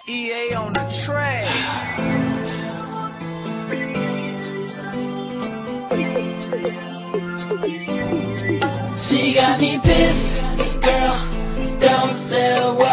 EA on the track. She got me pissed, girl, don't say a word.